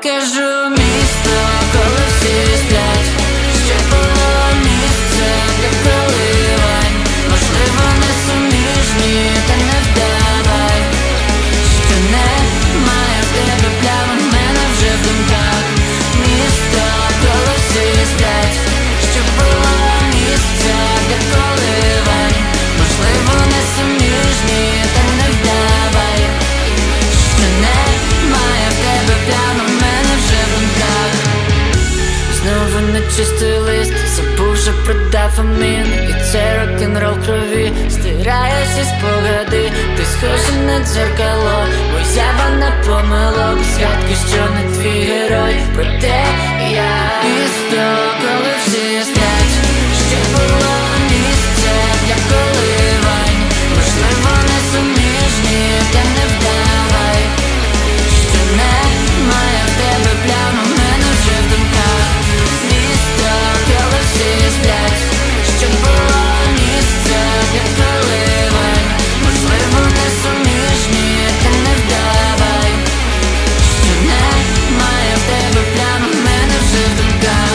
покажу місто, коли всі сплять, щоб було місце для коливань. Можливо, не суміжні, та не вдавай, що немає в тебе плям, у мене вже в думках. Місто, коли всі сплять, щоб було місце для коливань. Можливо, не суміжні, та не вдавай, що немає в тебе плям, у мене вже в думках. Знову нечистий лист, забув, що продав амін. І це рок-н-рол крові стирає всі спогади. Ти схожа на дзеркало, уява на помилок. Згадки, що не твій герой, проте я місто, коли всі сплять, що було місце для коливань. Можливо, не суміжні, та не вдавай, що немає в тебе плям, у мене вже в думках. Місто, коли всі сплять, що було місце для коливань. Можливо, не суміжні, та не вдавай, що немає в тебе плям, у мене вже в думках.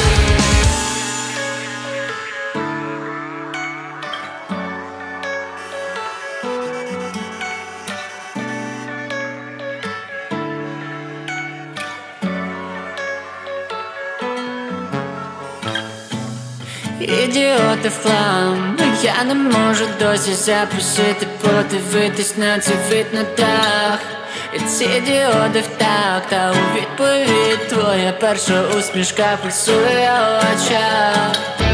Ідіоти в хлам, я не можу досі запросити подивитись на цей вид на дах. І ці діоди в такт, а у відповідь твоя перша усмішка пульсує в очах.